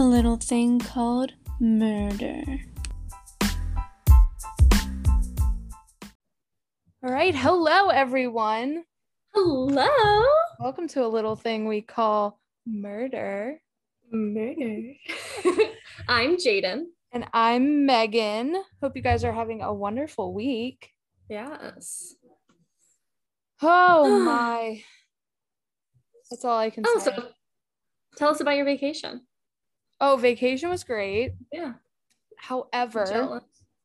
little thing called murder. All right, hello everyone. Hello. Welcome to a little thing we call murder. Murder. I'm Jaden. And I'm Megan. Hope you guys are having a wonderful week. Yes. Oh my. That's all I can say. So tell us about your vacation. Oh, vacation was great. Yeah. However, Jealous.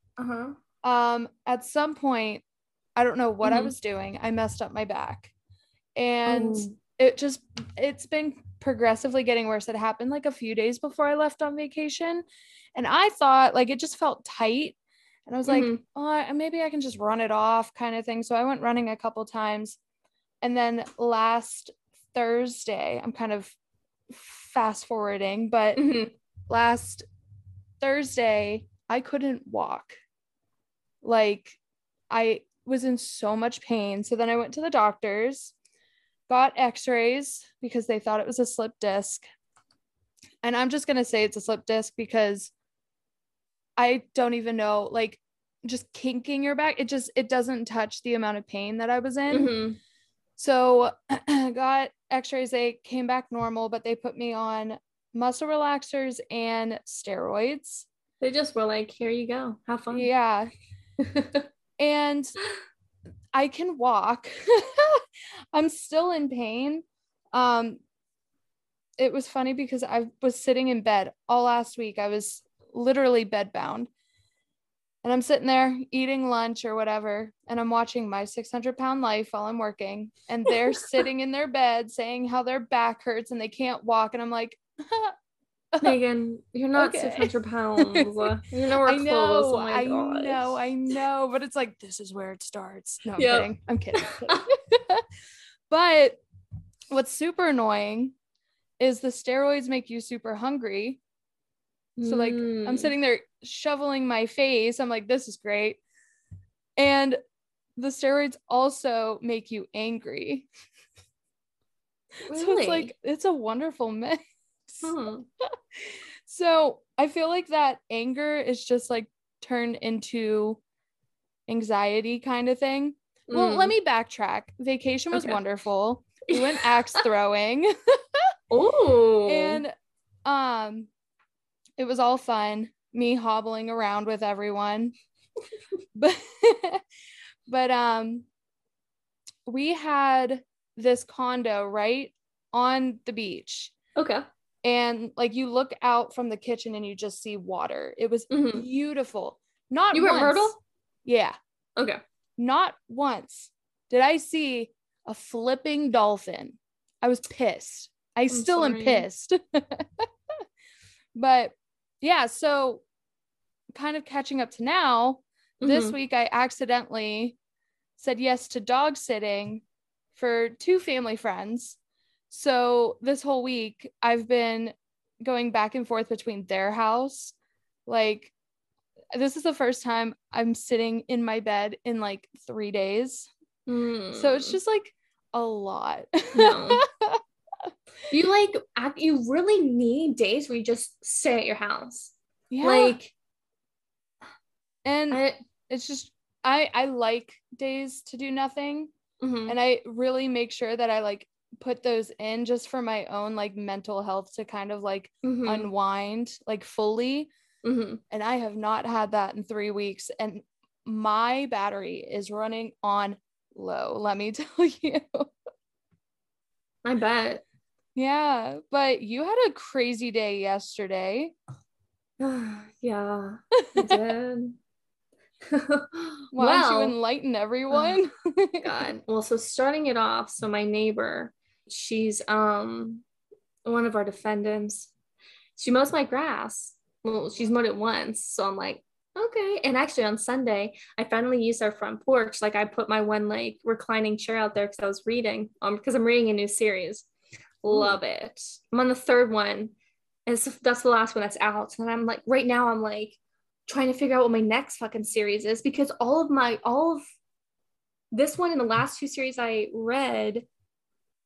At some point, I don't know what I was doing. I messed up my back. And it's been progressively getting worse. It happened like a few days before I left on vacation. And I thought like it just felt tight. And I was like, oh, maybe I can just run it off kind of thing. So I went running a couple times. And then last Thursday, I'm kind of fast forwarding, but last Thursday, I couldn't walk. Like I was in so much pain. So then I went to the doctors, got x-rays because they thought it was a slip disc. And I'm just going to say it's a slip disc because I don't even know, like just kinking your back, it doesn't touch the amount of pain that I was in. So got x-rays, they came back normal, but they put me on muscle relaxers and steroids. They just were like, here you go, have fun. Yeah. And I can walk. I'm still in pain. It was funny because I was sitting in bed all last week. I was literally bedbound. And I'm sitting there eating lunch or whatever, and I'm watching My 600-Pound Life while I'm working. And they're sitting in their bed saying how their back hurts and they can't walk. And I'm like, Megan, you're not okay. 600 pounds. You're nowhere close. Oh my gosh. I know. But it's like, this is where it starts. No, I'm kidding. But what's super annoying is the steroids make you super hungry. So like I'm sitting there shoveling my face. I'm like, this is great. And the steroids also make you angry. Really? So it's like, it's a wonderful mix. So I feel like that anger is just like turned into anxiety kind of thing. Well, let me backtrack. Vacation was wonderful. We went axe throwing. Oh. And it was all fun, me hobbling around with everyone. but we had this condo right on the beach. Okay. And like you look out from the kitchen and you just see water. It was beautiful. Not you were once. at Myrtle? Yeah. Okay. Not once did I see a flipping dolphin. I was pissed. I still am pissed. But yeah, so kind of catching up to now, this week I accidentally said yes to dog sitting for 2 family friends. So this whole week I've been going back and forth between their house. Like this is the first time I'm sitting in my bed in like 3 days. So it's just like a lot. No. You really need days where you just stay at your house. Yeah. It's just I like days to do nothing. And I really make sure that I like put those in just for my own like mental health to kind of like unwind like fully. And I have not had that in 3 weeks, and my battery is running on low, let me tell you. I bet. Yeah, but you had a crazy day yesterday. Yeah, I did. Why don't you enlighten everyone? God. Well, so starting it off, so my neighbor, she's one of our defendants. She mows my grass. Well, she's mowed it once, so I'm like, okay. And actually on Sunday, I finally used our front porch. Like I put my one like reclining chair out there because I was reading, because I'm reading a new series. Love it. I'm on the 3rd one, and that's the last one that's out. And I'm like, right now I'm like trying to figure out what my next fucking series is, because all of this one and the last 2 series I read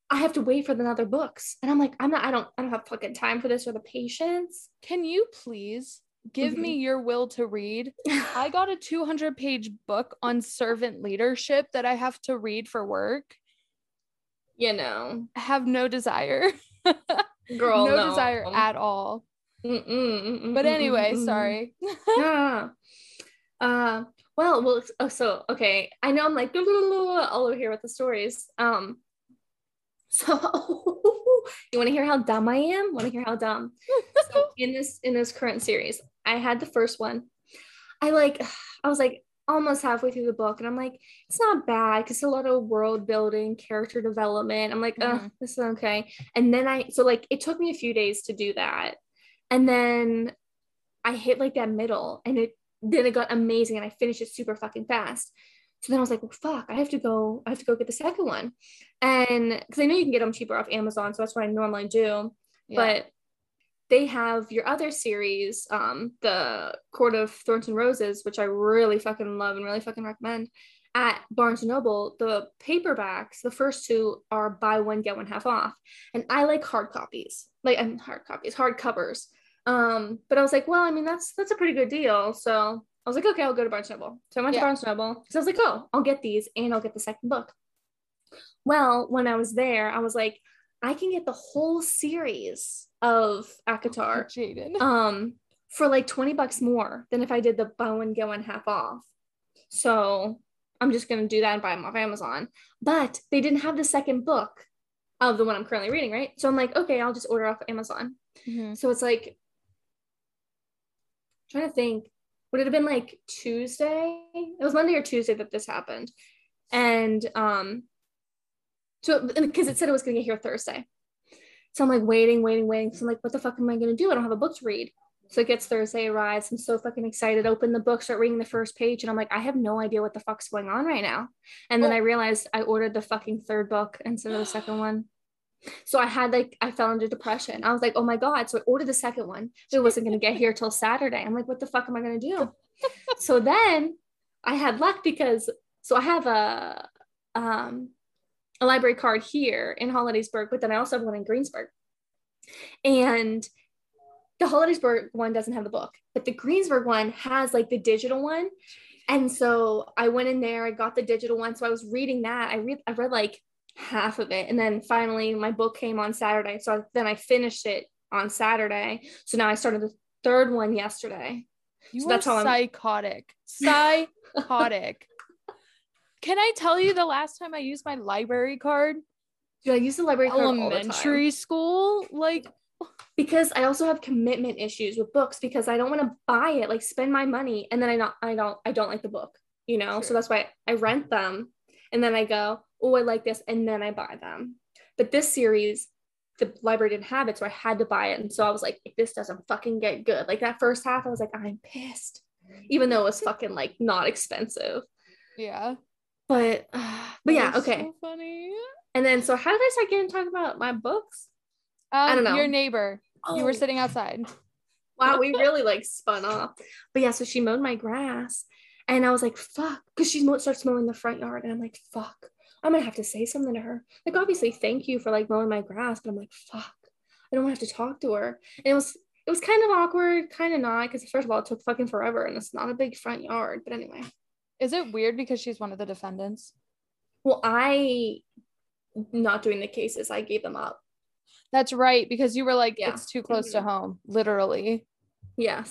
I have to wait for the other books. And I'm like, I don't have fucking time for this or the patience. Can you please give me your will to read? I got a 200-page book on servant leadership that I have to read for work. You know, I have no desire. Girl, no desire at all. But anyway, sorry. Yeah. Well, so okay. I know I'm like all over here with the stories. So you want to hear how dumb I am? Want to hear how dumb? So in this current series, I had the first one. I was like almost halfway through the book, and I'm like, it's not bad because a lot of world building, character development. I'm like, this is okay. And then it took me a few days to do that, and then I hit like that middle, and it got amazing, and I finished it super fucking fast. So then I was like, well, fuck, I have to go get the second one. And because I know you can get them cheaper off Amazon, so that's what I normally do. Yeah. But they have your other series, the Court of Thorns and Roses, which I really fucking love and really fucking recommend, at Barnes & Noble. The paperbacks, the first two are buy one, get one half off. And I like hard covers. But I was like, well, I mean, that's a pretty good deal. So I was like, okay, I'll go to Barnes & Noble. So I went to Barnes & Noble because I was like, oh, I'll get these and I'll get the second book. Well, when I was there, I was like, I can get the whole series of ACOTAR for like $20 more than if I did the buy one, get one half off. So I'm just going to do that and buy them off Amazon. But they didn't have the second book of the one I'm currently reading, right? So I'm like, okay, I'll just order off Amazon. Mm-hmm. So it's like, I'm trying to think, would it have been like Tuesday? It was Monday or Tuesday that this happened. And so because it said it was going to get here Thursday. So I'm like waiting. So I'm like, what the fuck am I going to do? I don't have a book to read. So it gets Thursday, arrives. I'm so fucking excited. Open the book, start reading the first page. And I'm like, I have no idea what the fuck's going on right now. And then I realized I ordered the fucking third book instead of the second one. So I fell into depression. I was like, oh my God. So I ordered the second one. It wasn't going to get here till Saturday. I'm like, what the fuck am I going to do? So then I had luck because, I have a library card here in Hollidaysburg, but then I also have one in Greensburg. And the Hollidaysburg one doesn't have the book, but the Greensburg one has like the digital one. And so I went in there, I got the digital one. So I was reading that. I read like half of it. And then finally my book came on Saturday. So then I finished it on Saturday. So now I started the third one yesterday. You are psychotic. Psychotic. Can I tell you the last time I used my library card? Dude, I use the library card all the time. Elementary school? Like, because I also have commitment issues with books because I don't want to buy it, like spend my money, and then I don't like the book, you know? True. So that's why I rent them, and then I go, oh, I like this, and then I buy them. But this series, the library didn't have it, so I had to buy it. And so I was like, if this doesn't fucking get good, like that first half, I was like, I'm pissed, even though it was fucking like not expensive. Yeah. But yeah, okay. So funny. And then, so how did I start getting talking about my books? I don't know. Your neighbor. Oh. You were sitting outside. Wow, we really like spun off. But yeah, so she mowed my grass, and I was like, fuck, because she starts mowing the front yard, and I'm like, fuck, I'm gonna have to say something to her. Like, obviously, thank you for like mowing my grass, but I'm like, fuck, I don't want to have to talk to her. And it was kind of awkward, kind of not, because first of all, it took fucking forever, and it's not a big front yard. But anyway. Is it weird because she's one of the defendants? Well, not doing the cases, I gave them up. That's right, because you were like, it's too close to home, literally. Yes.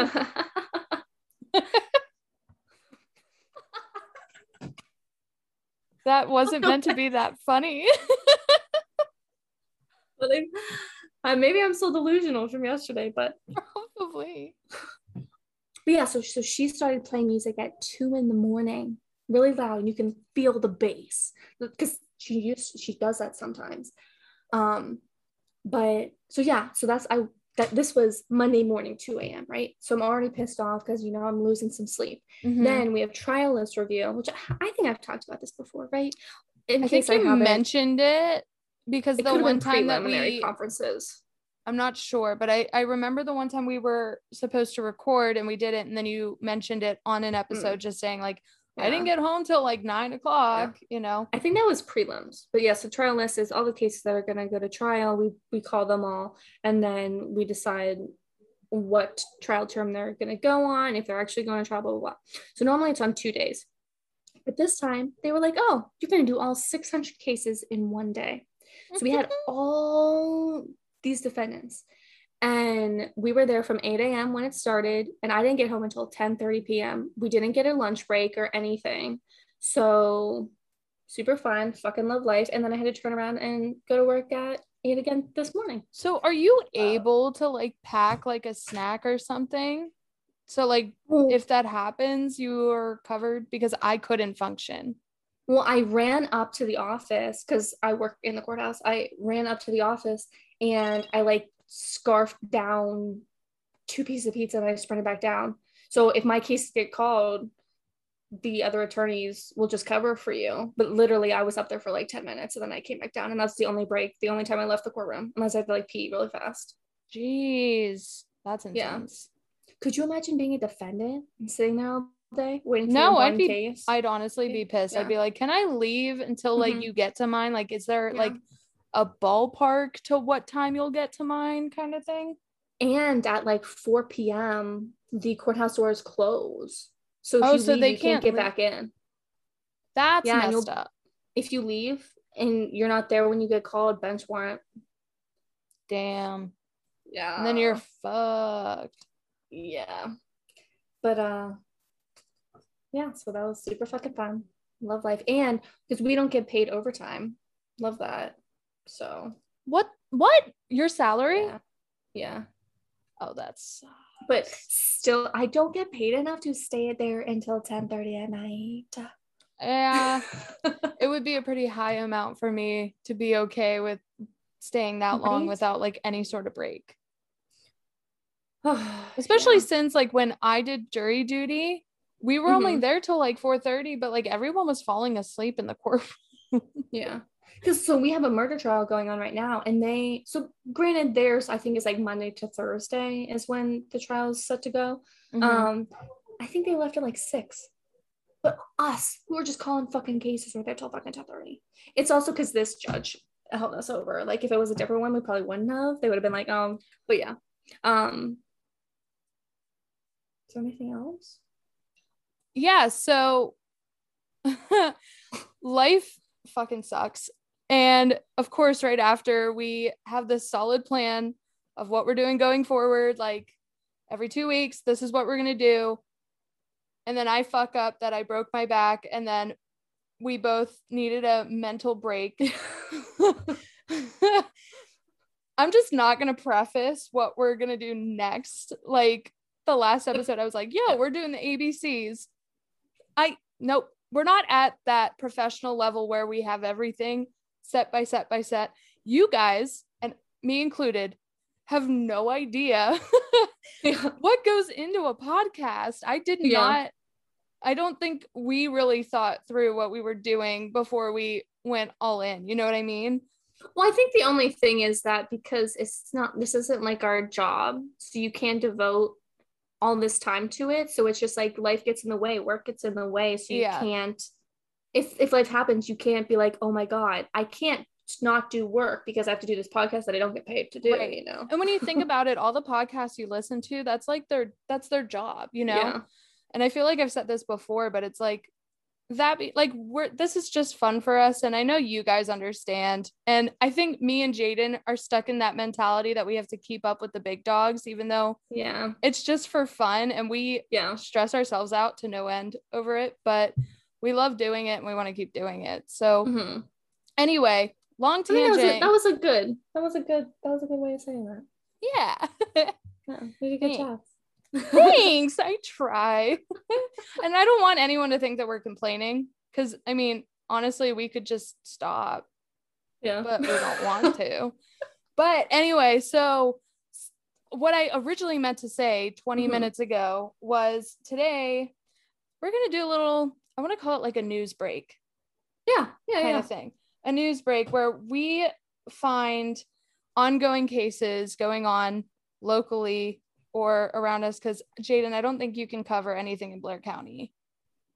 That wasn't meant to be that funny. Maybe I'm still delusional from yesterday, but probably. But yeah, so she started playing music at 2 a.m, really loud, and you can feel the bass because she does that sometimes. But so yeah, so this was Monday morning, 2 a.m, right? So I'm already pissed off because I'm losing some sleep. Mm-hmm. Then we have trial list review, which I think I've talked about this before, right? I think you mentioned it because the one time that we conferences. I'm not sure, but I remember the one time we were supposed to record and we didn't, and then you mentioned it on an episode just saying like, I didn't get home till like 9 o'clock, you know. I think that was prelims. But yes, the trial list is all the cases that are going to go to trial. We call them all, and then we decide what trial term they're going to go on, if they're actually going to trial, blah, blah, blah. So normally it's on 2 days. But this time they were like, oh, you're going to do all 600 cases in one day. So we had all these defendants. And we were there from 8 a.m. when it started. And I didn't get home until 10:30 p.m. We didn't get a lunch break or anything. So super fun. Fucking love life. And then I had to turn around and go to work at 8 again this morning. So are you able to like pack like a snack or something? So like if that happens, you're covered, because I couldn't function. Well, I ran up to the office because I work in the courthouse. I ran up to the office and I like scarfed down 2 pieces of pizza and I sprinted back down. So if my cases get called, the other attorneys will just cover for you. But literally I was up there for like 10 minutes and then I came back down, and that's the only break, the only time I left the courtroom, unless I had to like pee really fast. Jeez, that's intense. Yeah. Could you imagine being a defendant and sitting there all day waiting for one case? I'd honestly be pissed. I'd be like, can I leave until like you get to mine? Like, is there like a ballpark to what time you'll get to mine kind of thing? And at like 4 p.m. the courthouse doors close. So if you leave, you can't get back in. That's messed up. If you leave and you're not there when you get called, bench warrant. Damn. Yeah. And then you're fucked. Yeah. But yeah, so that was super fucking fun. Love life. And because we don't get paid overtime. Love that. So what your salary? Yeah. Oh, that's but still I don't get paid enough to stay there until 10:30 at night. Yeah. It would be a pretty high amount for me to be okay with staying that long without like any sort of break. Especially since like when I did jury duty, we were only there till like 4:30, but like everyone was falling asleep in the courtroom. Yeah. Because so we have a murder trial going on right now, and so granted theirs I think is like Monday to Thursday is when the trial is set to go. I think they left at like 6, but us who were just calling fucking cases were there till fucking 10:30. It's also because this judge held us over. Like if it was a different one, we probably wouldn't have. They would have been like, but yeah. Is there anything else? Yeah, so life fucking sucks. And of course, right after, we have this solid plan of what we're doing going forward. Like every 2 weeks, this is what we're going to do. And then I fuck up that I broke my back. And then we both needed a mental break. I'm just not going to preface what we're going to do next. Like the last episode, I was like, yo, we're doing the ABCs. Nope. We're not at that professional level where we have everything set by set by set. You guys, and me included, have no idea what goes into a podcast. I don't think we really thought through what we were doing before we went all in. You know what I mean? Well, I think the only thing is that because this isn't like our job, so you can't devote all this time to it. So it's just like life gets in the way, work gets in the way. So you can't, if life happens, you can't be like, oh my God, I can't not do work because I have to do this podcast that I don't get paid to do, you know? And when you think about it, all the podcasts you listen to, that's their job, you know? Yeah. And I feel like I've said this before, but it's like, this is just fun for us, and I know you guys understand, and I think me and Jaden are stuck in that mentality that we have to keep up with the big dogs, even though it's just for fun, and we stress ourselves out to no end over it, but we love doing it and we want to keep doing it. So anyway, long tangent. That was a good way of saying that. Yeah. You did a good job. Thanks, I try. And I don't want anyone to think that we're complaining, because I mean, honestly, we could just stop, but we don't want to. But anyway, so what I originally meant to say 20 minutes ago was, today we're gonna do a little, I want to call it like a news break kind of thing, a news break where we find ongoing cases going on locally or around us, because Jaden, I don't think you can cover anything in Blair County.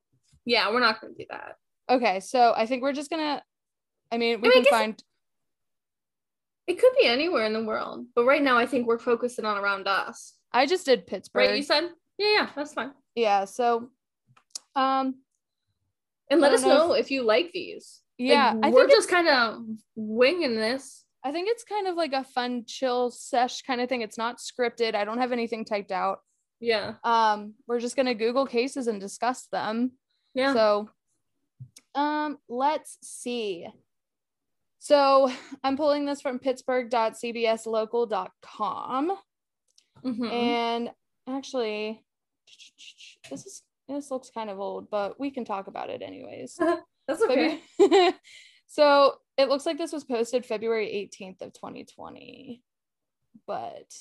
Yeah, we're not gonna do that. Okay, so I think we're just gonna, we can find. It could be anywhere in the world, but right now I think we're focusing on around us. I just did Pittsburgh. Right, you said? Yeah, that's fine. Yeah, so and let us know if you like these. Yeah, like, we're just kind of winging this. I think it's kind of like a fun chill sesh kind of thing. It's not scripted. I don't have anything typed out. Yeah. We're just gonna Google cases and discuss them. Yeah. So let's see. So I'm pulling this from pittsburgh.cbslocal.com. And actually, this looks kind of old, but we can talk about it anyways. That's okay. So it looks like this was posted February 18th of 2020, but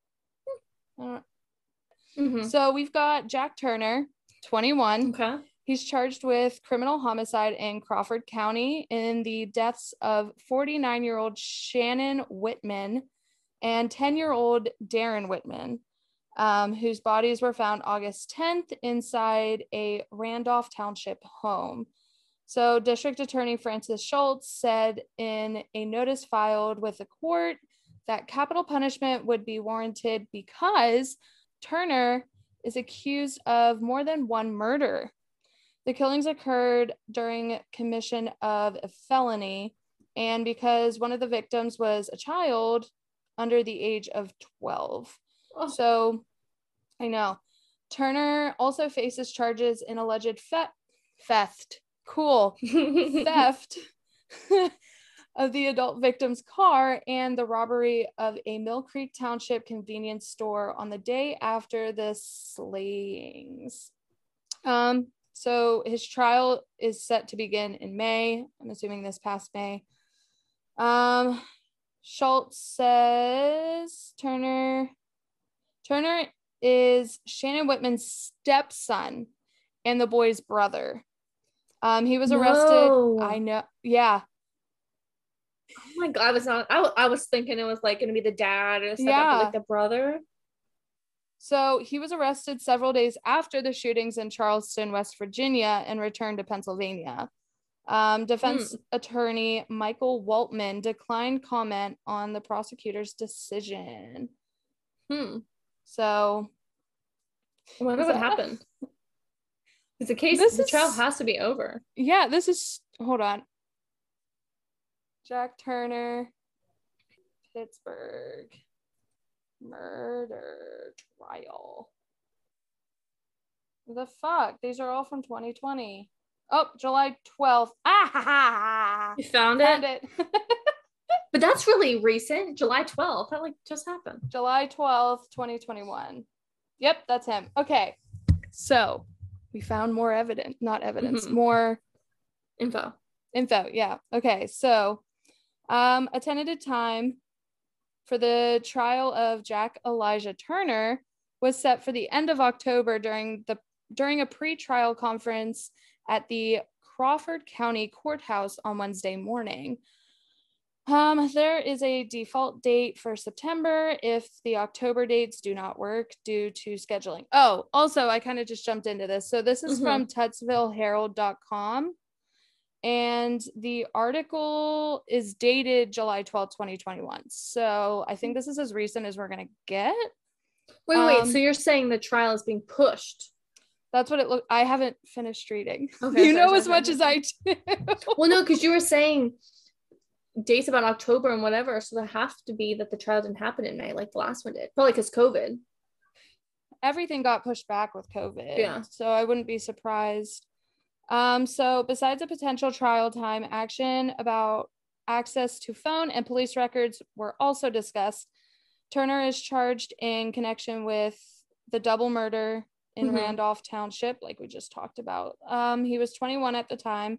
so we've got Jack Turner, 21. Okay. He's charged with criminal homicide in Crawford County in the deaths of 49-year-old Shannon Whitman and 10-year-old Darren Whitman, whose bodies were found August 10th inside a Randolph Township home. So District Attorney Francis Schultz said in a notice filed with the court that capital punishment would be warranted because Turner is accused of more than one murder. The killings occurred during commission of a felony, and because one of the victims was a child under the age of 12. Oh. So, I know. Turner also faces charges in alleged theft of the adult victim's car and the robbery of a Mill Creek Township convenience store on the day after the slayings. So his trial is set to begin in May. I'm assuming this past May. Schultz says Turner is Shannon Whitman's stepson and the boy's brother. He was arrested. I know. Yeah. Oh my God, I was thinking it was like gonna be the dad or something, like the brother. So he was arrested several days after the shootings in Charleston, West Virginia, and returned to Pennsylvania. Defense attorney Michael Waltman declined comment on the prosecutor's decision. So I wonder what happened. It's a case. The trial has to be over. Yeah, hold on. Jack Turner, Pittsburgh murder trial. The fuck? These are all from 2020. Oh, July 12th. You found it? But that's really recent. July 12th. That just happened. July 12th, 2021. Yep, that's him. Okay. So we found more evidence, not evidence, more info. Yeah. Okay. So a tentative time for the trial of Jack Elijah Turner was set for the end of October during a pre-trial conference at the Crawford County Courthouse on Wednesday morning. There is a default date for September if the October dates do not work due to scheduling. Oh, also, I kind of just jumped into this. So this is from TutsvilleHerald.com. And the article is dated July 12th, 2021. So I think this is as recent as we're going to get. Wait. So you're saying the trial is being pushed? That's what it looked. I haven't finished reading. Okay, as much as I do. Well, no, because you were saying dates about October and whatever. So there have to be that the trial didn't happen in May like the last one did. Probably because COVID. Everything got pushed back with COVID. Yeah. So I wouldn't be surprised. So besides a potential trial time, action about access to phone and police records were also discussed. Turner is charged in connection with the double murder in Randolph Township, like we just talked about. He was 21 at the time.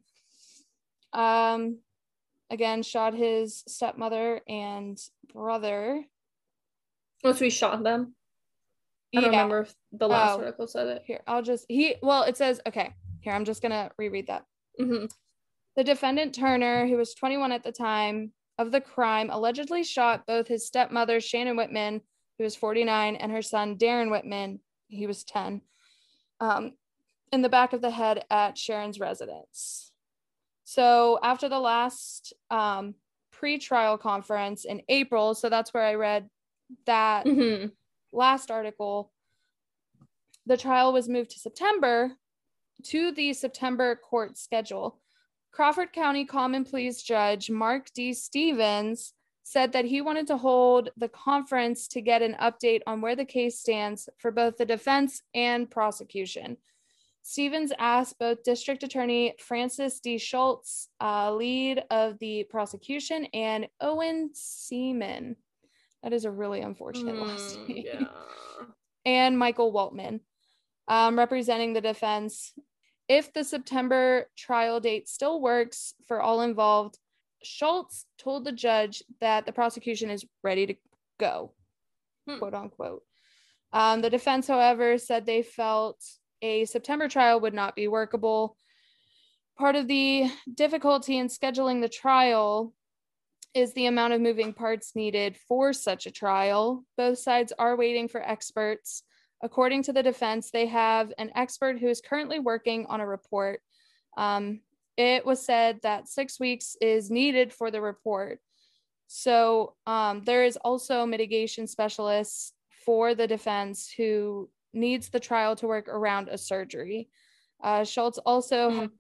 Again, shot his stepmother and brother. Oh, so he shot them? I don't remember if the last article said it. Here, it says, okay. Here, I'm just going to reread that. The defendant, Turner, who was 21 at the time of the crime, allegedly shot both his stepmother, Shannon Whitman, who was 49, and her son, Darren Whitman, he was 10. in the back of the head at Sharon's residence. So after the last pre-trial conference in April, so that's where I read that last article, the trial was moved to the September court schedule. Crawford County Common Pleas Judge Mark D. Stevens said that he wanted to hold the conference to get an update on where the case stands for both the defense and prosecution. Stevens asked both District Attorney Francis D. Schultz, lead of the prosecution, and Owen Seaman, that is a really unfortunate last name, and Michael Waltman, representing the defense. If the September trial date still works for all involved, Schultz told the judge that the prosecution is ready to go, quote unquote. The defense, however, said they felt a September trial would not be workable. Part of the difficulty in scheduling the trial is the amount of moving parts needed for such a trial. Both sides are waiting for experts. According to the defense, they have an expert who is currently working on a report. It was said that 6 weeks is needed for the report. So there is also mitigation specialists for the defense who needs the trial to work around a surgery. Schultz also has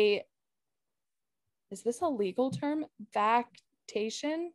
is this a legal term? Vactation?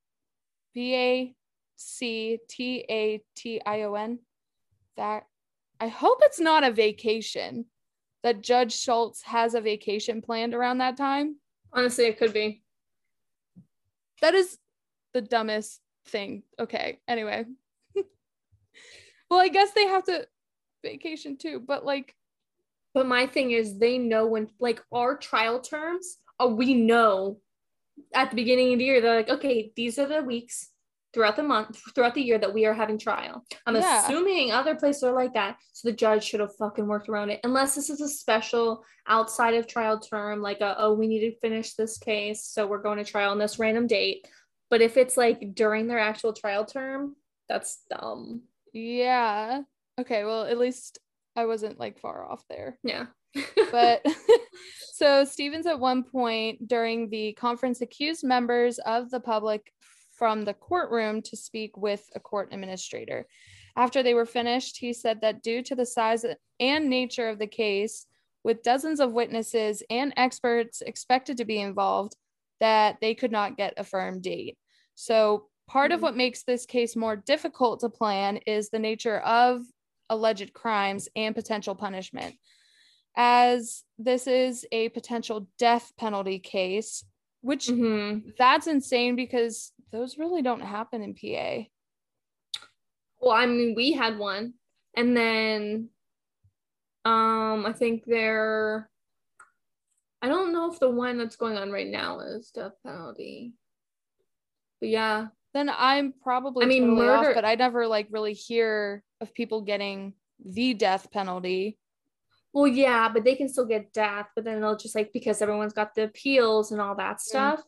VACTATION? That, I hope it's not a vacation, that Judge Schultz has a vacation planned around that time. Honestly, it could be. That is the dumbest thing. Okay, anyway. Well, I guess they have to vacation too, but like. But my thing is, they know when, like, our trial terms, we know at the beginning of the year, they're like, okay, these are the weeks throughout the year that we are having trial. I'm assuming other places are like that. So the judge should have fucking worked around it. Unless this is a special outside of trial term, like, we need to finish this case, so we're going to trial on this random date. But if it's like during their actual trial term, that's dumb. Yeah. Okay, well, at least I wasn't like far off there. Yeah. But so Stevens at one point during the conference accused members of the public from the courtroom to speak with a court administrator. After they were finished, he said that due to the size and nature of the case, with dozens of witnesses and experts expected to be involved, that they could not get a firm date. So part of what makes this case more difficult to plan is the nature of alleged crimes and potential punishment. As this is a potential death penalty case, which that's insane because those really don't happen in PA. Well, I mean, we had one, and then I think I don't know if the one that's going on right now is death penalty. But yeah. Then I'm probably totally murder off, but I never like really hear of people getting the death penalty. Well, yeah, but they can still get death, but then they'll just like, because everyone's got the appeals and all that stuff.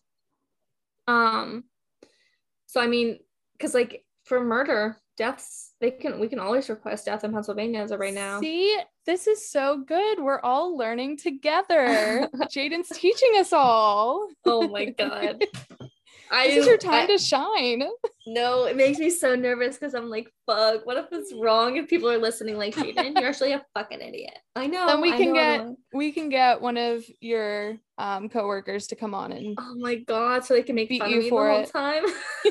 So I mean, because like for murder, deaths, we can always request death in Pennsylvania as of right now. See, this is so good. We're all learning together. Jaden's teaching us all. Oh my God. This is your time to shine. No, it makes me so nervous because I'm like, fuck, what if it's wrong if people are listening like, Jaden, you're actually a fucking idiot. I know. Then we can get one of your coworkers to come on and oh my God, so they can make fun of me for the whole time.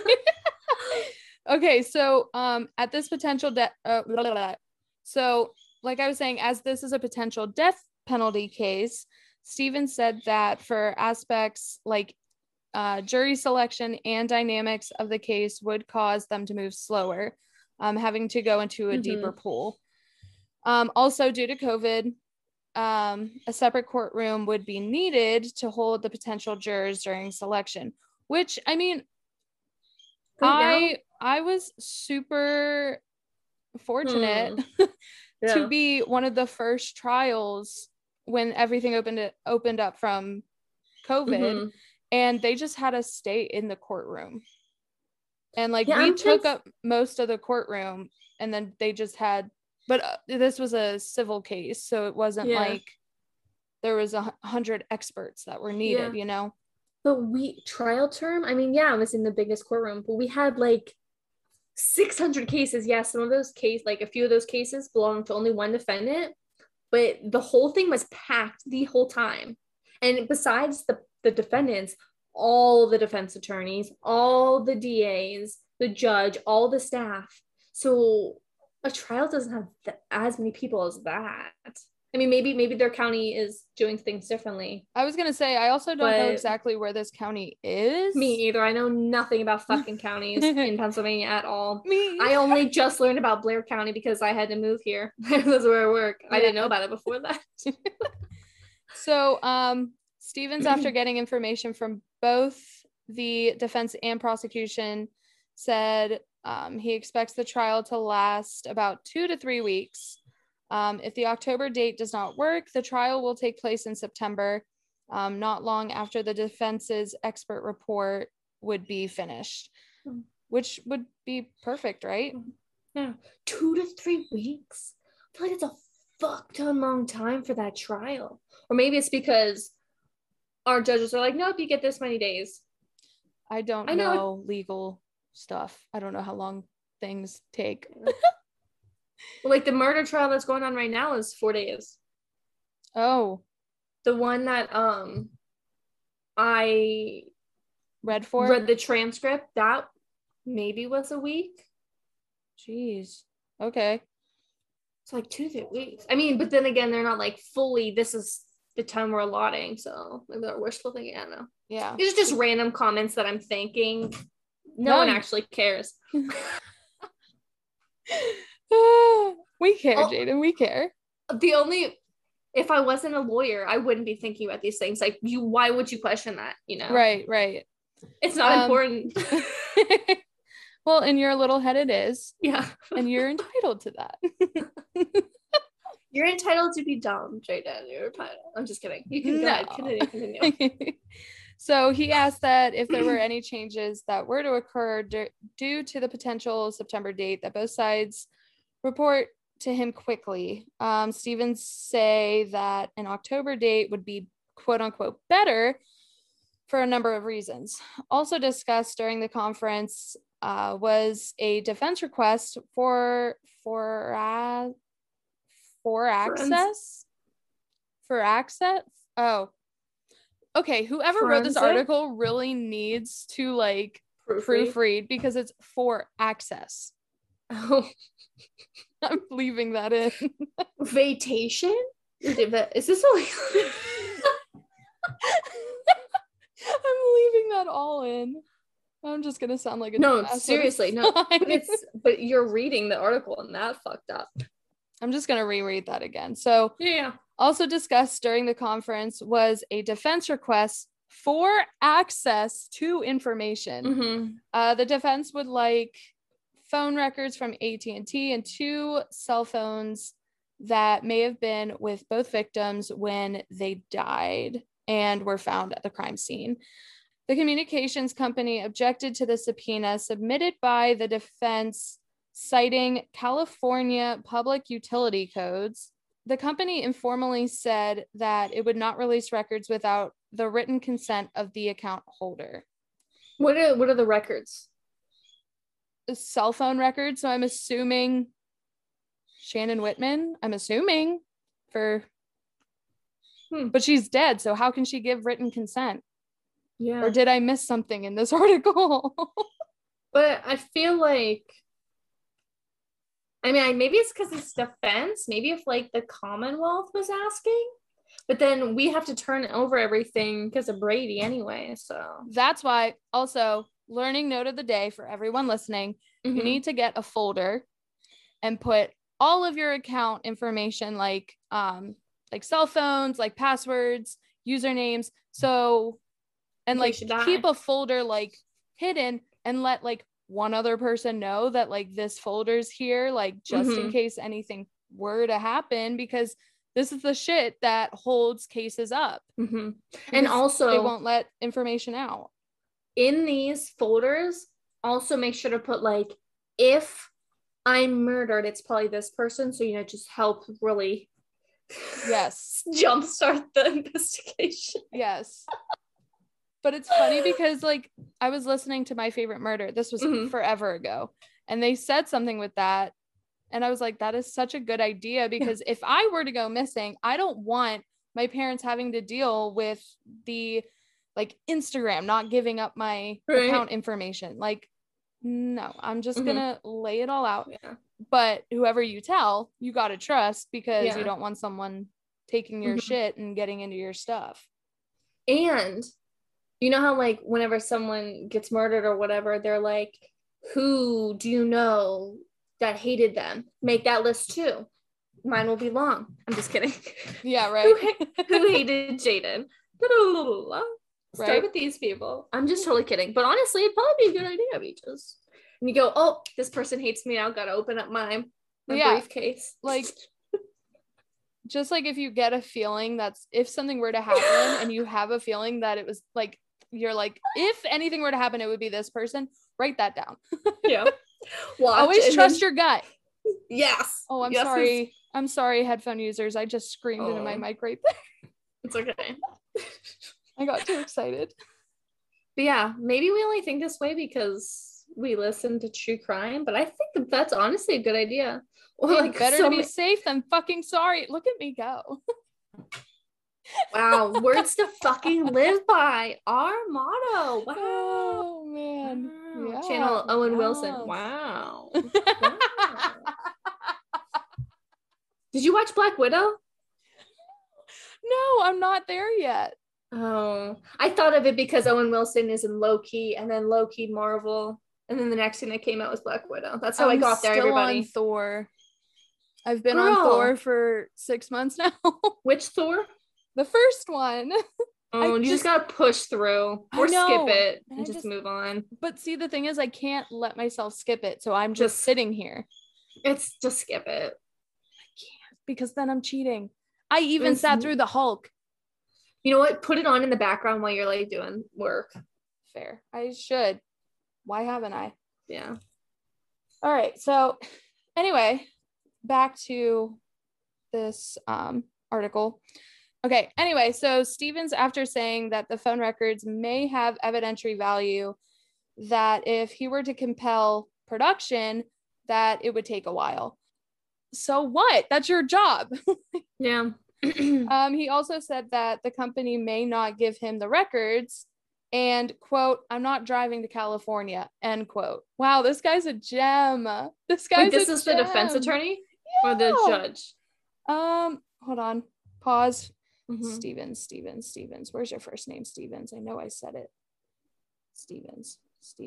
Okay, so at this potential so like I was saying, as this is a potential death penalty case, Stevens said that for aspects like jury selection and dynamics of the case would cause them to move slower, having to go into a deeper pool. Also, due to COVID, a separate courtroom would be needed to hold the potential jurors during selection, which, I mean, I was super fortunate to be one of the first trials when everything opened up from COVID. And they just had us stay in the courtroom. And like we took up most of the courtroom, and then they just had But this was a civil case, so it wasn't like there was 100 experts that were needed, you know? But trial term, I mean, yeah, I was in the biggest courtroom, but we had like 600 cases. Yes, some of those cases, like a few of those cases belonged to only one defendant, but the whole thing was packed the whole time. And besides the defendants, all the defense attorneys, all the DAs, the judge, all the staff. So a trial doesn't have as many people as that. I mean, maybe their county is doing things differently. I was gonna say, I also don't know exactly where this county is. Me either. I know nothing about fucking counties in Pennsylvania at all. Me. I only just learned about Blair County because I had to move here. That's where I work. I didn't know about it before that. So, Stevens, after getting information from both the defense and prosecution, said he expects the trial to last about 2 to 3 weeks. If the October date does not work, the trial will take place in September, not long after the defense's expert report would be finished, which would be perfect, right? Yeah. 2 to 3 weeks. I feel like it's a fuck ton long time for that trial. Or maybe it's because our judges are like, nope, you get this many days. I don't know legal stuff. I don't know how long things take. Well, like the murder trial that's going on right now is 4 days. Oh. The one that I read the transcript, that maybe was a week. Jeez. Okay. It's like 2 to 3 weeks. I mean, but then again, they're not like fully, this is the time we're allotting. So maybe they're wishful thinking. I don't know. Yeah. It's just random comments that I'm thinking. No one actually cares. We care, Jaden. We care. If I wasn't a lawyer, I wouldn't be thinking about these things. Like, why would you question that? You know? Right. It's not important. Well, in your little head, it is. Yeah. And you're entitled to that. You're entitled to be dumb, Jaden. You're entitled. I'm just kidding. You can go ahead. Continue. So he asked that if there were any changes that were to occur due to the potential September date, that both sides report to him quickly. Stevens say that an October date would be quote unquote better for a number of reasons. Also discussed during the conference was a defense request for access. Oh, okay. Whoever wrote this article really needs to like proofread because it's for access. Oh, I'm leaving that in. Vacation? Is this only? I'm leaving that all in. I'm just gonna sound like a no, seriously, no. But you're reading the article and that fucked up. I'm just gonna reread that again. So yeah. Also discussed during the conference was a defense request for access to information. Mm-hmm. The defense would like phone records from AT&T and 2 cell phones that may have been with both victims when they died and were found at the crime scene. The communications company objected to the subpoena submitted by the defense, citing California public utility codes. The company informally said that it would not release records without the written consent of the account holder. What are the records? Cell phone records. So I'm assuming Shannon Whitman. I'm assuming but she's dead. So how can she give written consent? Yeah. Or did I miss something in this article? But I feel like, I mean, maybe it's because it's defense. Maybe if like the Commonwealth was asking, but then we have to turn over everything because of Brady anyway. So that's why. Also, learning note of the day for everyone listening, you need to get a folder and put all of your account information, like cell phones, like passwords, usernames. So, and like keep a folder like hidden and let like one other person know that like this folder's here, like just in case anything were to happen, because this is the shit that holds cases up. And also they won't let information out. In these folders, also make sure to put like, if I'm murdered, it's probably this person. So, just help really yes jumpstart the investigation. yes. But it's funny because like I was listening to My Favorite Murder. This was forever ago. And they said something with that. And I was like, that is such a good idea, because if I were to go missing, I don't want my parents having to deal with the like Instagram not giving up my account information. Like, no, I'm just gonna lay it all out. Yeah. But whoever you tell, you gotta trust, because you don't want someone taking your shit and getting into your stuff. And you know how like whenever someone gets murdered or whatever, they're like, who do you know that hated them? Make that list too. Mine will be long. I'm just kidding. Yeah, right. Who hated Jaden? Start with these people. I'm just totally kidding. But honestly, it'd probably be a good idea, Beaches. And you go, oh, this person hates me. I've got to open up my briefcase. Like, just like if you get a feeling that's, if something were to happen and you have a feeling that it was like, you're like, if anything were to happen, it would be this person, write that down. Yeah. Always trust your gut. Yes. Oh, I'm sorry. I'm sorry, headphone users. I just screamed into my mic right there. It's okay. I got too excited. But yeah, maybe we only think this way because we listen to true crime, but I think that's honestly a good idea. Or like better to be safe than fucking sorry. Look at me go. Wow, words to fucking live by. Our motto. Wow. Oh man. Wow. Yeah, channel Owen Wilson. Wow. Wow. Did you watch Black Widow? No, I'm not there yet. Oh, I thought of it because Owen Wilson is in Loki, and then Loki Marvel, and then the next thing that came out was Black Widow. That's how I got there, everybody. On Thor. I've been on Thor for 6 months now. Which Thor? The first one. Oh, you just gotta push through or skip it and just move on. But see, the thing is, I can't let myself skip it, so I'm just sitting here. It's just skip it. I can't, because then I'm cheating. I even sat through the Hulk. You know what? Put it on in the background while you're like doing work. Fair. I should. Why haven't I? Yeah. All right. So anyway, back to this article. Okay. Anyway, so Stevens, after saying that the phone records may have evidentiary value, that if he were to compel production, that it would take a while. So what? That's your job. Yeah. He also said that the company may not give him the records and, quote, I'm not driving to California, end quote. Wow, this guy's a gem. This is the defense attorney or the judge? Hold on. Pause. Stevens. Where's your first name, Stevens? I know I said it. Stevens.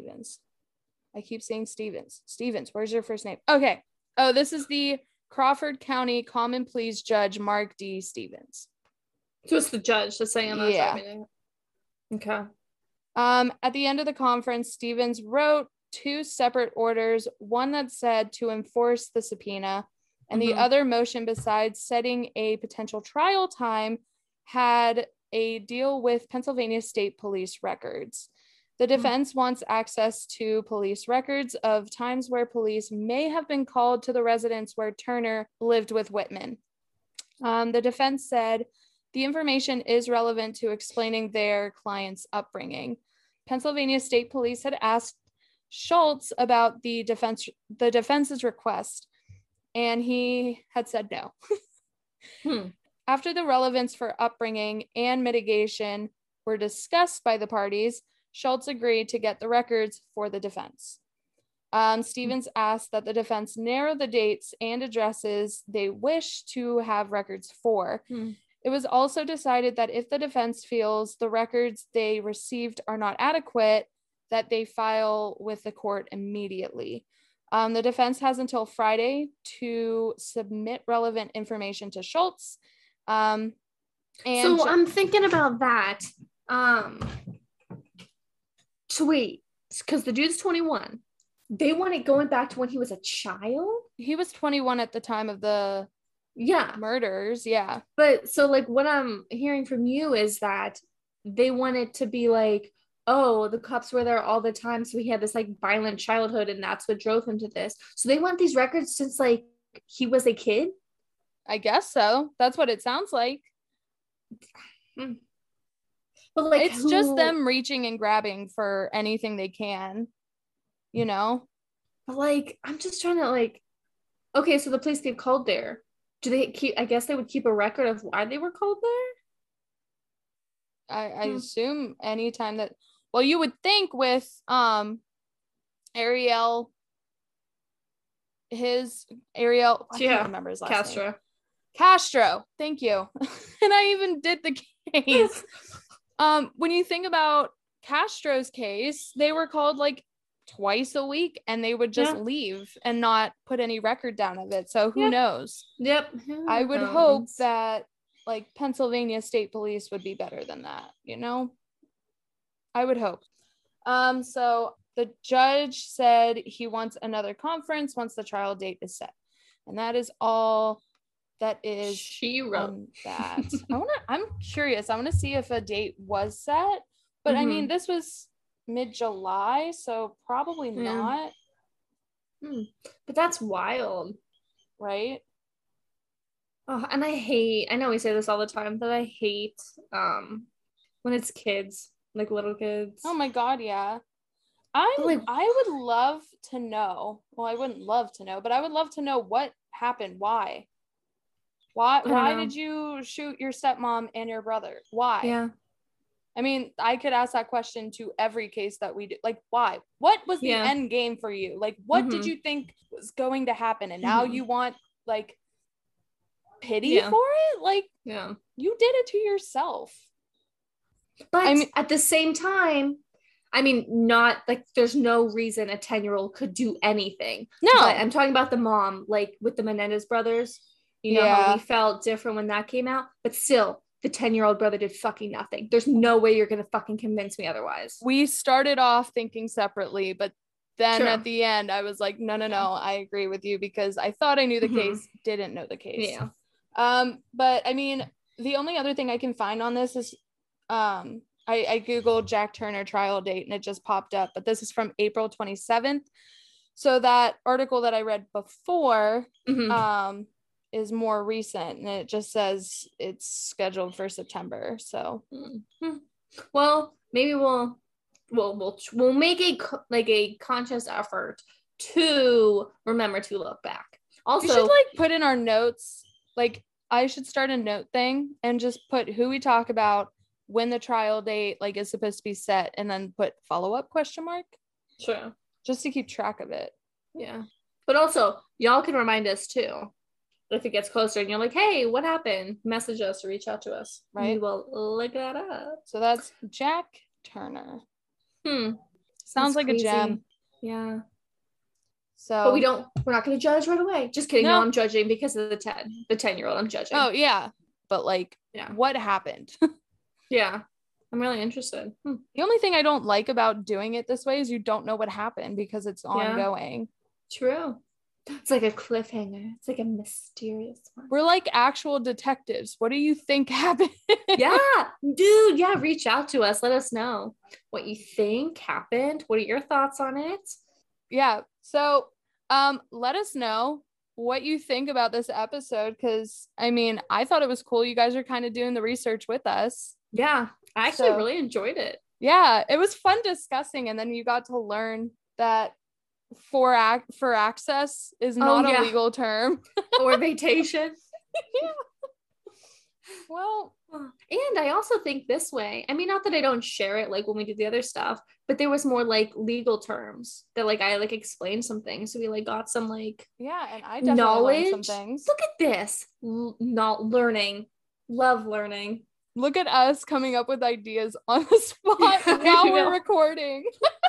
I keep saying Stevens. Where's your first name? Okay. Oh, this is the Crawford County Common Pleas Judge Mark D. Stevens. So it's the judge that's saying I'm not driving. Okay. At the end of the conference, Stevens wrote 2 separate orders, one that said to enforce the subpoena, and the other motion, besides setting a potential trial time, had a deal with Pennsylvania State Police records. The defense wants access to police records of times where police may have been called to the residence where Turner lived with Whitman. The defense said the information is relevant to explaining their client's upbringing. Pennsylvania State Police had asked Schultz about the defense's request, and he had said no. After the relevance for upbringing and mitigation were discussed by the parties, Schultz agreed to get the records for the defense. Stevens asked that the defense narrow the dates and addresses they wish to have records for. It was also decided that if the defense feels the records they received are not adequate, that they file with the court immediately. The defense has until Friday to submit relevant information to Schultz. So I'm thinking about that. So wait, because the dude's 21. They want it going back to when he was a child? He was 21 at the time of the murders, yeah. But so like what I'm hearing from you is that they want it to be like oh, the cops were there all the time, so he had this like violent childhood, and that's what drove him to this. So they want these records since like he was a kid. I guess so. That's what it sounds like. Hmm. But like, it's just them reaching and grabbing for anything they can, you know? But like, I'm just trying to like, okay, so the police get called there. Do they keep, I guess they would keep a record of why they were called there? I assume anytime that, well, you would think with Ariel, I can't remember his last name. Castro, thank you. And I even did the case. When you think about Castro's case, they were called like twice a week and they would just leave and not put any record down of it. So who knows? Yep. I would hope that like Pennsylvania State Police would be better than that, you know? I would hope. So the judge said he wants another conference once the trial date is set. And that is all that is she wrote that. I'm curious. I want to see if a date was set, but I mean, this was mid-July, so probably not. But that's wild, right? Oh, and I know we say this all the time, but I hate when it's kids, like little kids. Oh my God, yeah. I would love to know. Well, I wouldn't love to know, but I would love to know what happened. Why did you shoot your stepmom and your brother? Why? Yeah. I mean, I could ask that question to every case that we do. Like, why? What was the end game for you? Like, what did you think was going to happen? And now you want like pity for it? Like, you did it to yourself. But I mean, at the same time, I mean, not like there's no reason a 10-year-old could do anything. No. But I'm talking about the mom, like with the Menendez brothers. You know how we felt different when that came out, but still, the 10-year-old brother did fucking nothing. There's no way you're gonna fucking convince me otherwise. We started off thinking separately, but then at the end, I was like, no, I agree with you because I thought I knew the case, didn't know the case. Yeah. But I mean, the only other thing I can find on this is, I Googled Jack Turner trial date and it just popped up, but this is from April 27th. So that article that I read before, is more recent and it just says it's scheduled for September. So well, maybe we'll make a conscious effort to remember to look back. Also, we should like put in our notes, like I should start a note thing and just put who we talk about, when the trial date like is supposed to be set, and then put follow-up ? Sure. Just to keep track of it. Yeah. But also y'all can remind us too. If it gets closer and you're like, hey, what happened? Message us or reach out to us. Right. We will look that up. So that's Jack Turner. Sounds that's like crazy. A gem. Yeah. So but we're not going to judge right away. Just kidding. No, I'm judging because of the 10-year-old. I'm judging. Oh yeah. But like, what happened? Yeah. I'm really interested. The only thing I don't like about doing it this way is you don't know what happened because it's ongoing. True. It's like a cliffhanger. It's like a mysterious one. We're like actual detectives. What do you think happened? Yeah, dude. Yeah, reach out to us. Let us know what you think happened. What are your thoughts on it? Yeah. So, let us know what you think about this episode because I mean, I thought it was cool. You guys are kind of doing the research with us. Yeah, I actually really enjoyed it. Yeah, it was fun discussing, and then you got to learn that for access is not a legal term. Or vacation. Well, and I also think this way, I mean, not that I don't share it like when we do the other stuff, but there was more like legal terms that like I like explained some things, so we like got some like and I definitely learned some things. Look at this. Not learning. Love learning. Look at us coming up with ideas on the spot while we're recording.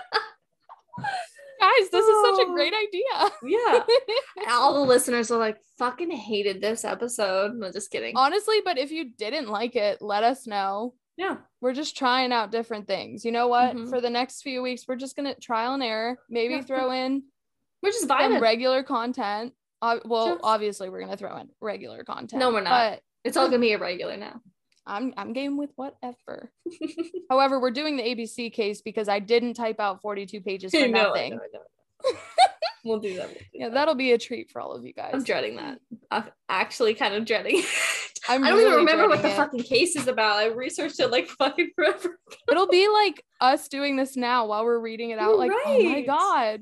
Guys, this is such a great idea. Yeah. All the listeners are like, fucking hated this episode. No, just kidding. Honestly, but if you didn't like it, let us know. Yeah. We're just trying out different things. You know what? For the next few weeks, we're just going to trial and error. Maybe throw in we're just vibing. Regular content. Obviously, we're going to throw in regular content. No, we're not. But it's all going to be irregular now. I'm game with whatever. However, we're doing the ABC case because I didn't type out 42 pages for nothing. I know. We'll do that. Yeah, that'll be a treat for all of you guys. I'm dreading that. I'm actually kind of dreading it. I don't really even remember what the fucking case is about. I researched it like fucking forever ago. It'll be like us doing this now while we're reading it out. You're like, right. Oh my God.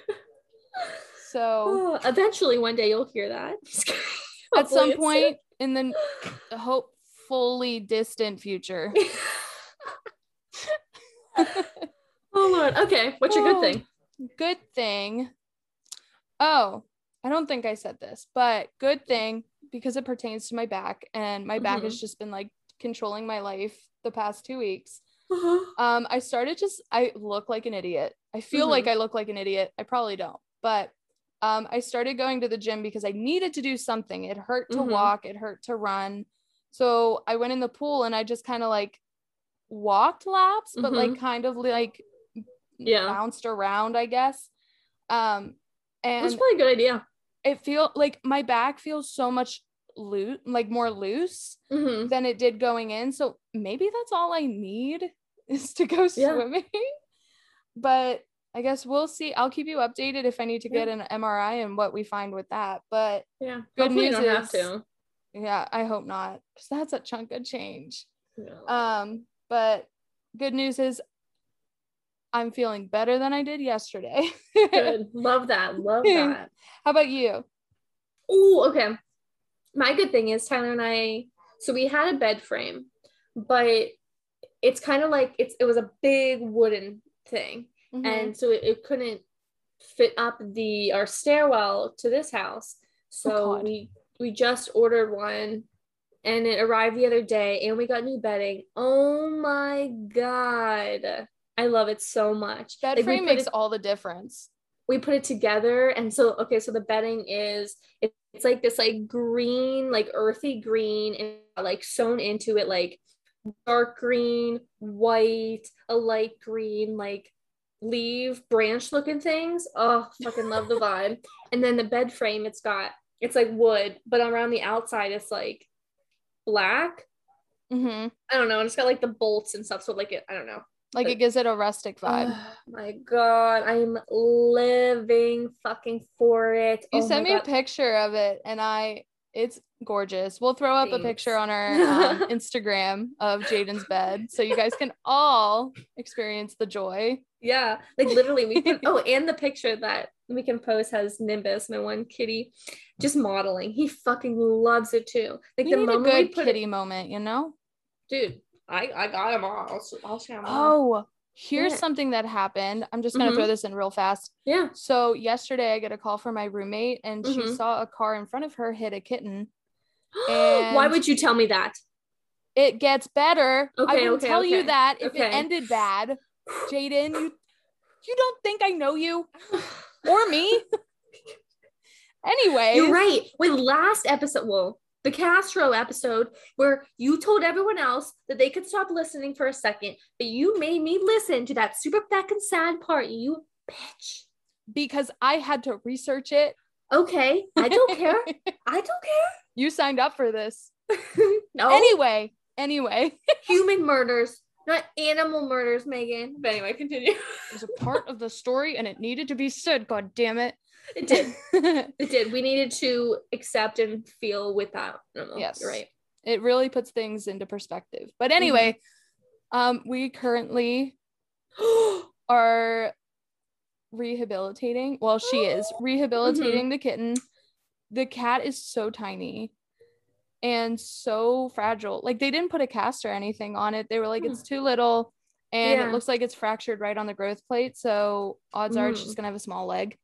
So eventually one day you'll hear that. At some point in the hopefully distant future. Oh Lord. Okay. What's your good thing? Good thing. Oh, I don't think I said this, but good thing because it pertains to my back, and my back has just been like controlling my life the past 2 weeks. I look like an idiot. I feel like I look like an idiot. I probably don't, but I started going to the gym because I needed to do something. It hurt to walk, it hurt to run. So I went in the pool and I just kind of like walked laps, but like kind of like bounced around, I guess. And that's probably a good idea. It feel like my back feels so much loose, like more loose than it did going in. So maybe that's all I need is to go swimming. But I guess we'll see. I'll keep you updated if I need to get an MRI and what we find with that. But good news you don't have to. Yeah, I hope not, because that's a chunk of change. But good news is I'm feeling better than I did yesterday. Good. Love that. How about you? Oh, okay. My good thing is Tyler and I, so we had a bed frame, but it's kind of like it was a big wooden thing. And so it couldn't fit up our stairwell to this house. So we just ordered one and it arrived the other day and we got new bedding. Oh my God. I love it so much. Bed frame makes all the difference. We put it together, and so the bedding is it's like this like green, like earthy green, and like sewn into it like dark green, white, a light green, like leaf branch looking things. Oh, fucking love the vibe. And then the bed frame, it's like wood, but around the outside it's like black. I don't know, and it's got like the bolts and stuff, so like I don't know. Like it gives it a rustic vibe. Oh my God, I'm living fucking for it. You sent me a picture of it and it's gorgeous. We'll throw up a picture on our Instagram of Jaden's bed so you guys can all experience the joy. Yeah, like literally we put, and the picture that we can post has Nimbus, my one kitty, just modeling. He fucking loves it too. Like the moment a good kitty moment, you know? Dude. I got him all. I'll show him all. Here's something that happened. I'm just gonna throw this in real fast. Yeah. So yesterday I get a call from my roommate and she saw a car in front of her hit a kitten. And why would you tell me that? It gets better. I would tell you that if it ended bad. Jaden, you don't think I know you or me? Anyway. You're right. With last episode, the Castro episode where you told everyone else that they could stop listening for a second, but you made me listen to that super fucking sad part, you bitch. Because I had to research it. Okay, I don't care. You signed up for this. No. Anyway. Human murders, not animal murders, Megan. But anyway, continue. It was a part of the story and it needed to be said, god damn it. It did. It did. We needed to accept and feel with that. Yes, you're right. It really puts things into perspective. But anyway, we currently are rehabilitating. Well, she is rehabilitating the kitten. The cat is so tiny and so fragile. Like they didn't put a cast or anything on it. They were like, it's too little, and it looks like it's fractured right on the growth plate. So odds are it's just gonna have a small leg.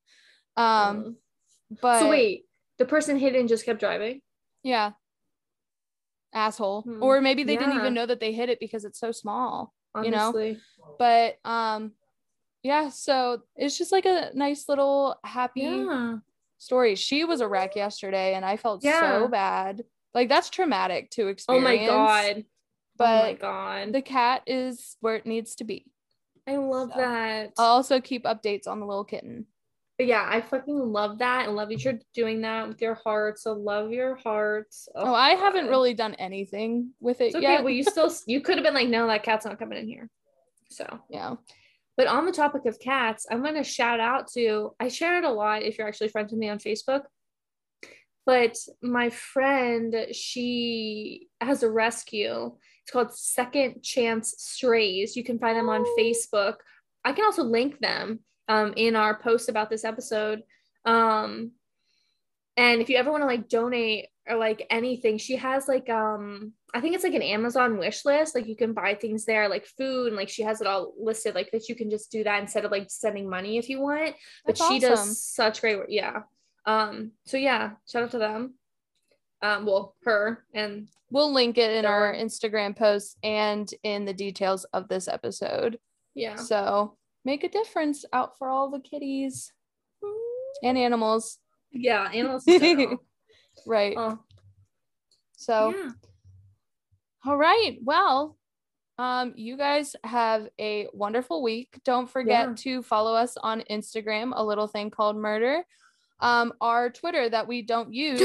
But so wait, the person hit it and just kept driving? Yeah. Asshole. Or maybe they didn't even know that they hit it because it's so small. Honestly. You know? But yeah, so it's just like a nice little happy story. She was a wreck yesterday and I felt so bad. Like that's traumatic to experience. Oh my God. But the cat is where it needs to be. I love that. I'll also keep updates on the little kitten. But yeah, I fucking love that and love that you're doing that with your heart. So love your hearts. Oh, I haven't really done anything with it yet. Well, you could have been like, no, that cat's not coming in here. So yeah. But on the topic of cats, I'm going to shout out to, I share it a lot if you're actually friends with me on Facebook. But my friend, she has a rescue. It's called Second Chance Strays. You can find them on Facebook. I can also link them in our post about this episode. And if you ever want to like donate or like anything, she has like I think it's like an Amazon wish list. Like you can buy things there, like food, and like she has it all listed, like that you can just do that instead of like sending money if you want. But she does such great work. Yeah. So yeah, shout out to them. Well, her, and we'll link it in our Instagram posts and in the details of this episode. Yeah. So make a difference out for all the kitties and animals. Yeah, animals in general. Right. So yeah. All right. Well, you guys have a wonderful week. Don't forget to follow us on Instagram, A Little Thing Called Murder. Our Twitter that we don't use,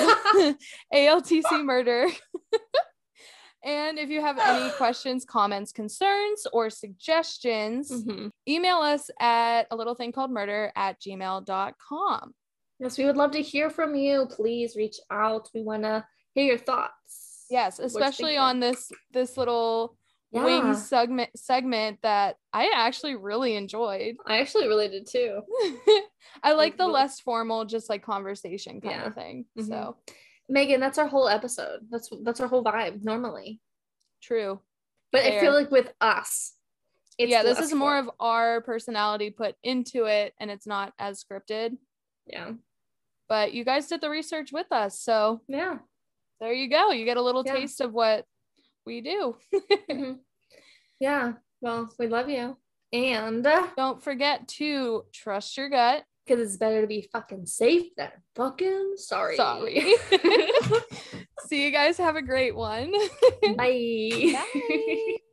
ALTC Murder. And if you have any questions, comments, concerns, or suggestions, email us at alittlethingcalledmurder@gmail.com. Yes, we would love to hear from you. Please reach out. We want to hear your thoughts. Yes, especially on this little wing segment that I actually really enjoyed. I actually really did too. I like the less formal, just like conversation kind of thing. So Megan, that's our whole episode. That's our whole vibe normally. True. But I feel like with us, this is more of our personality put into it, and it's not as scripted. Yeah. But you guys did the research with us, so yeah. There you go. You get a little taste of what we do. Yeah. Well, we love you. And don't forget to trust your gut. Because it's better to be fucking safe than fucking sorry. See you guys. Have a great one. Bye. Bye.